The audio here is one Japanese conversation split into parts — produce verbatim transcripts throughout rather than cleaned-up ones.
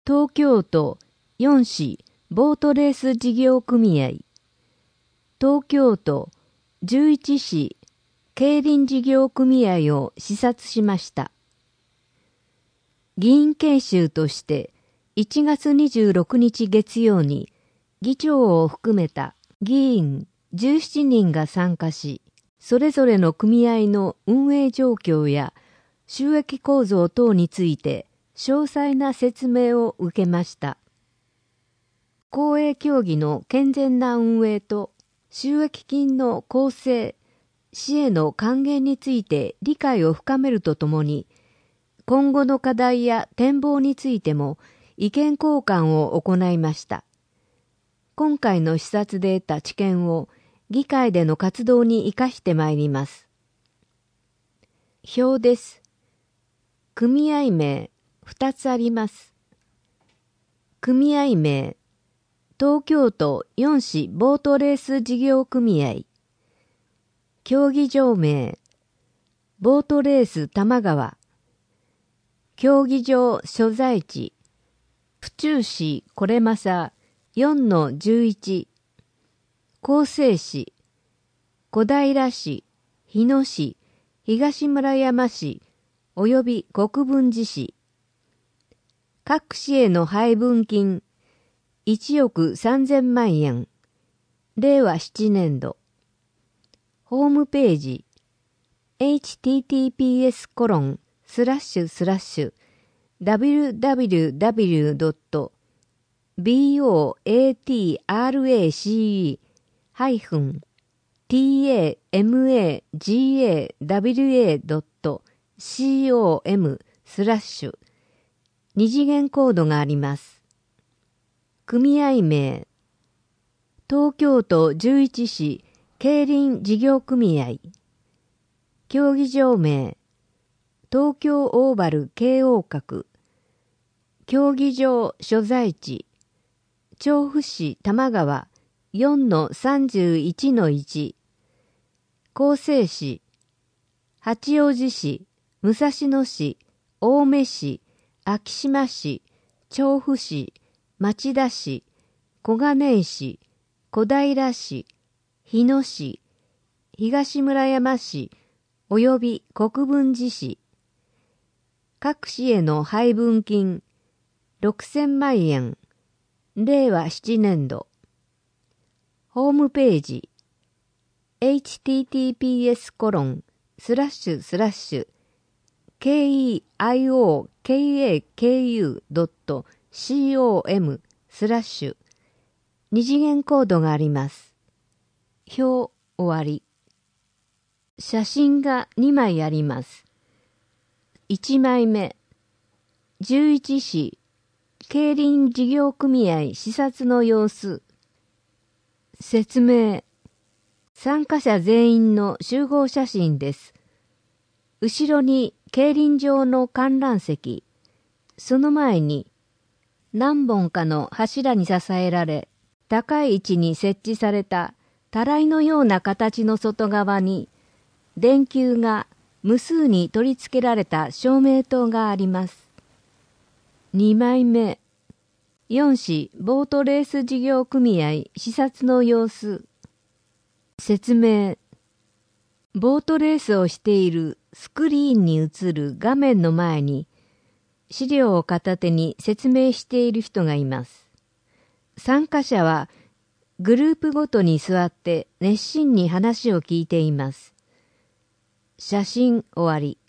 東京都よん市ボートレース事業組合、東京都じゅういち市競輪事業組合を視察しました。議員研修としていちがつにじゅうろくにち月曜に議長を含めた議員じゅうななにんが参加し、それぞれの組合の運営状況や収益構造等について詳細な説明を受けました。公営競技の健全な運営と収益金の構成、市への還元について理解を深めるとともに、今後の課題や展望についても意見交換を行いました。今回の視察で得た知見を議会での活動に生かしてまいります。表です。組合名ふたつあります。組合名、東京都よん市ボートレース事業組合。競技場名、ボートレース多摩川。競技場所在地、府中市是政 よんのじゅういち。構成市、小平市、日野市、東村山市、および国分寺市。各市への配分金、いちおくさんぜんまんえん。れいわななねんど。ホームページ、エイチティーティーピーエスコロンスラッシュスラッシュダブリューダブリューダブリュードットビーオーエーティーアールエーシーイーハイフンティーエーエムエージーエーダブリューエードットシーオーエムスラッシュ二次元コードがあります。組合名、東京都じゅういち市競輪事業組合。競技場名、東京オーバル京王閣。競技場所在地、調布市多摩川 よんのさんじゅういちのいち。構成市、八王子市、武蔵野市、青梅市、昭島市、調布市、町田市、小金井市、小平市、日野市、東村山市、および国分寺市。各市への配分金、ろくせんまんえん。れいわななねんど。ホームページ、エイチティーティーピーエスコロンスラッシュスラッシュケーイーアイオーケーエーケーユードットシーオーエムスラッシュ二次元コードがあります。表終わり。写真がにまいあります。いちまいめ、じゅういち市競輪事業組合視察の様子。説明。参加者全員の集合写真です。後ろに競輪場の観覧席、その前に何本かの柱に支えられ、高い位置に設置されたたらいのような形の外側に、電球が無数に取り付けられた照明灯があります。にまいめ、よん市ボートレース事業組合視察の様子。説明。ボートレースをしているスクリーンに映る画面の前に、資料を片手に説明している人がいます。参加者はグループごとに座って熱心に話を聞いています。写真終わり。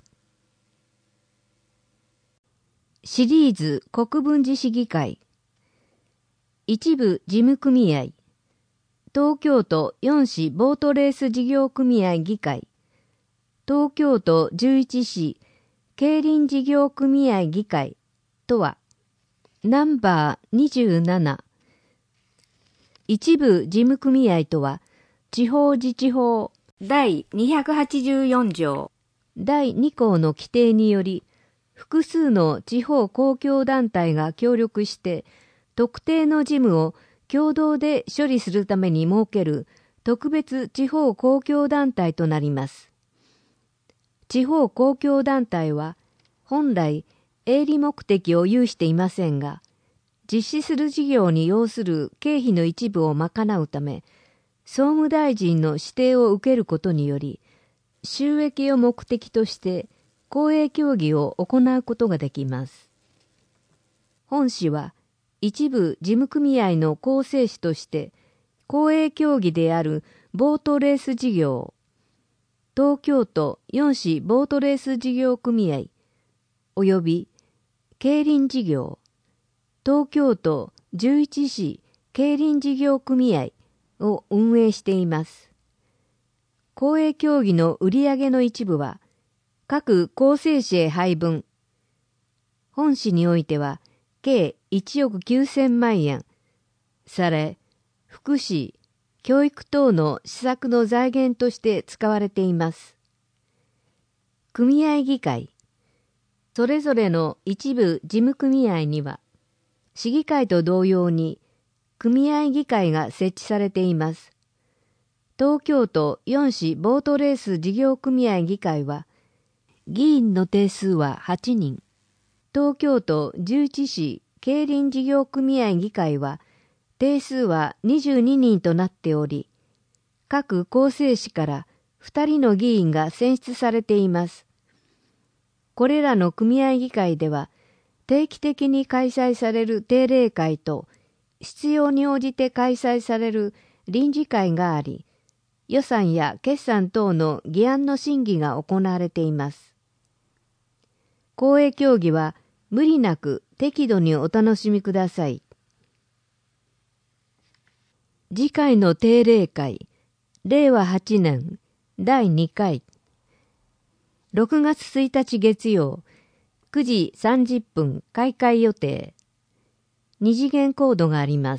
シリーズ国分寺市議会。一部事務組合。東京都よん市ボートレース事業組合議会。東京都じゅういち市競輪事業組合議会とは、ナンバーにじゅうなな。一部事務組合とは、地方自治法だいにひゃくはちじゅうよん条だいに項の規定により、複数の地方公共団体が協力して、特定の事務を共同で処理するために設ける特別地方公共団体となります。地方公共団体は本来営利目的を有していませんが、 実施する事業に要する経費の一部を賄うため、総務大臣の指定を受けることにより、収益を目的として公営協議を行うことができます。本市は一部事務組合の構成士として、公営協議であるボートレース事業、東京都よん市ボートレース事業組合、および競輪事業、東京都じゅういち市競輪事業組合を運営しています。公営協議の売上の一部は、各構成士へ配分。本市においては、計いちおくきゅうせんまんえん、され、福祉、教育等の施策の財源として使われています。組合議会、それぞれの一部事務組合には、市議会と同様に組合議会が設置されています。東京都よん市ボートレース事業組合議会は、議員の定数ははちにん。東京都じゅういち市競輪事業組合議会は、定数はにじゅうににんとなっており、各構成士からふたりの議員が選出されています。これらの組合議会では、定期的に開催される定例会と、必要に応じて開催される臨時会があり、予算や決算等の議案の審議が行われています。公営協議は無理なく適度にお楽しみください。次回の定例会、れいわはちねんだいにかい、ろくがつついたち月曜、くじさんじゅっぷん開会予定。二次元コードがあります。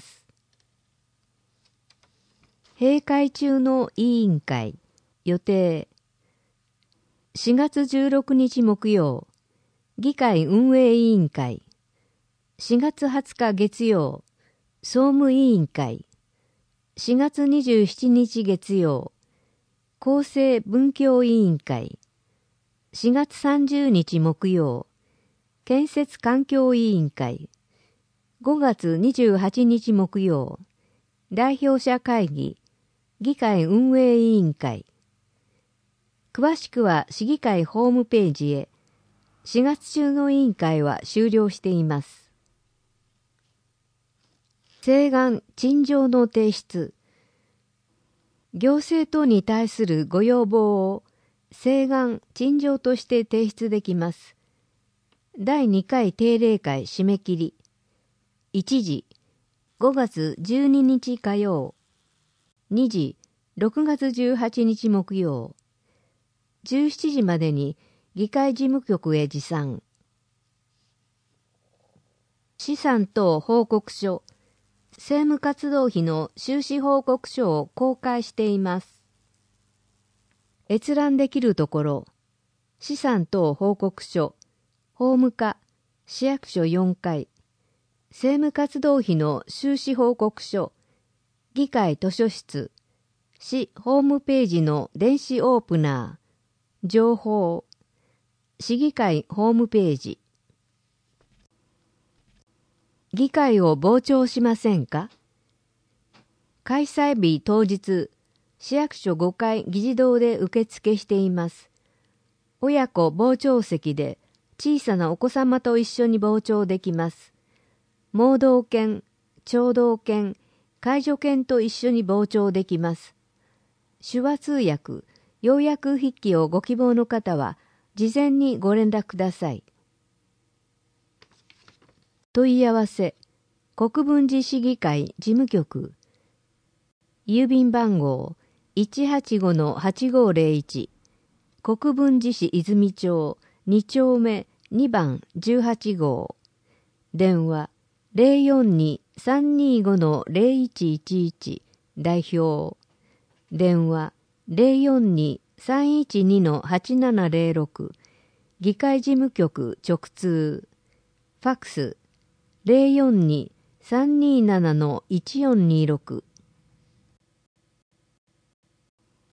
閉会中の委員会、予定。しがつじゅうろくにち木曜、議会運営委員会。しがつはつか月曜、総務委員会。しがつにじゅうしちにち月曜、厚生文教委員会。しがつさんじゅうにち木曜、建設環境委員会。ごがつにじゅうはちにち木曜、代表者会議、議会運営委員会。詳しくは市議会ホームページへ。しがつ中の委員会は終了しています。請願陳情の提出。行政等に対するご要望を請願陳情として提出できます。だいにかい定例会締め切り。いちじ、ごがつじゅうににち火曜。にじ、ろくがつじゅうはちにち木曜。じゅうしちじまでに議会事務局へ持参。資産等報告書、政務活動費の収支報告書を公開しています。閲覧できるところ、資産等報告書、法務課、市役所よんかい、政務活動費の収支報告書、議会図書室、市ホームページの電子オープナー、情報、市議会ホームページ。議会を傍聴しませんか？開催日当日、市役所ごかい議事堂で受付しています。親子傍聴席で小さなお子様と一緒に傍聴できます。盲導犬、聴導犬、介助犬と一緒に傍聴できます。手話通訳、要約筆記をご希望の方は、事前にご連絡ください。問い合わせ、国分寺市議会事務局。郵便番号 いちはちごのはちごぜろいち、国分寺市泉町に丁目にばんじゅうはち号。電話 ゼロよんに さんにごのゼロいちいちいち、代表。電話 ゼロよんに さんいちにのはちななゼロろく、議会事務局直通。ファックスゼロよんに さんにななのいちよんにろく。